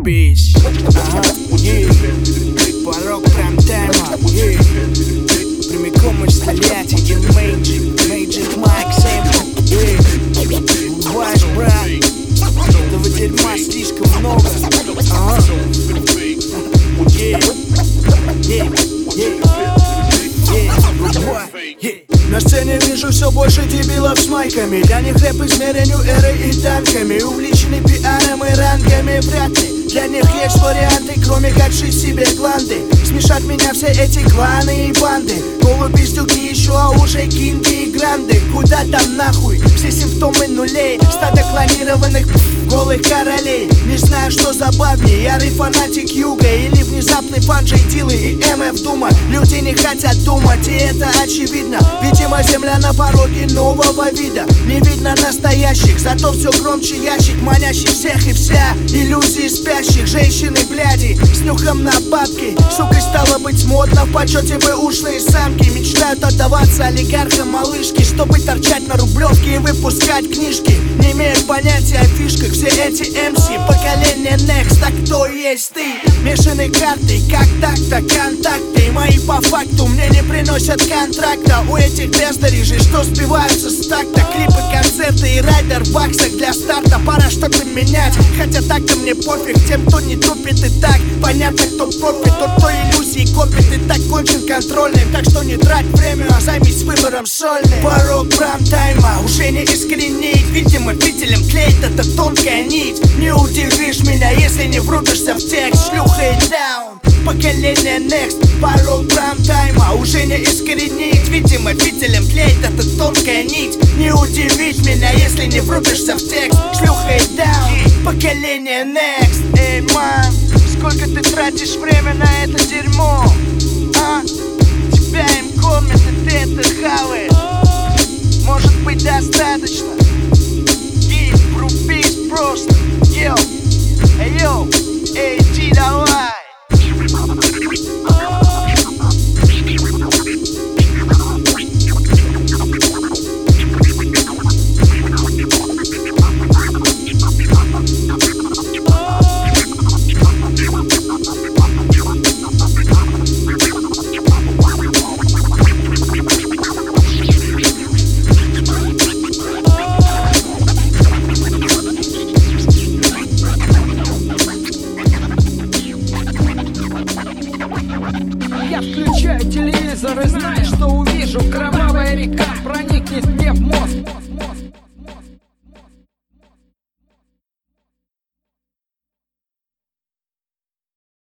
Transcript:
врубись. Порог прайм-тайма, прямиком из Тольятти и Magic Mike Sample. Ваш брат, этого дерьма слишком много. На сцене вижу все больше дебилов с майками. Для них рэп измерению эры и танками. Увлечены пиаром и рангами, вряд ли для них есть варианты, кроме как шить себе гланды. Смешат меня все эти кланы и банды. Голуби-пиздюки еще, а уже кинги и гранды. Куда там нахуй? Все симптомы нулей. Стадо клонированных голых королей. Не знаю, что забавнее, ярый фанатик юга или внезапный фан Джей Дилы и МФ Дума. Люди не хотят думать, и это очевидно. Видимо, земля на пороге нового вида. Не видно настоящих, зато все громче ящик, манящий всех и вся. Иллюзии спящих, женщины, бляди, с нюхом на бабки. Сукой стало быть модно, в почете вы ушлые самки. Мечтают отдаваться олигархам малышки, чтобы торчать на Рублевке и выпускать книжки. Не имеют понятия о фишках все эти MC. Поколение Next, а кто есть ты? Мешаны карты, как так-то контакты мои по факту мне не приносят контракта. У этих бездарей же, что сбиваются с такта. Клипы, концерты и райдер в баксах для старта. Пора что-то менять, хотя так-то мне пофиг. Тем, кто не тупит и так понятно, кто профит. Тот, кто иллюзии копит и так кончен контрольным. Так что не трать время, а займись выбором сольным. Порог прайм-тайма уже не искренний. Видимо, зрителям клеит эта тонкая нить. Не удивишь меня, если не врубишься в текст. Шлюха и даун, поколение Next. Порог прайм-тайма уже не искоренить. Видимо, зрителям клеит эта тонкая нить. Не удивить меня, если не врубишься в текст. Шлюха и даун, поколение Next. Эй, мам, сколько ты тратишь время на это дерьмо? А? Тебя им кормят, и ты это хаваешь. Может быть, достаточно? Врубись просто. Йоу, эй, йоу, эй, иди давай. Я включаю телевизор и знаю, что увижу. Кровавый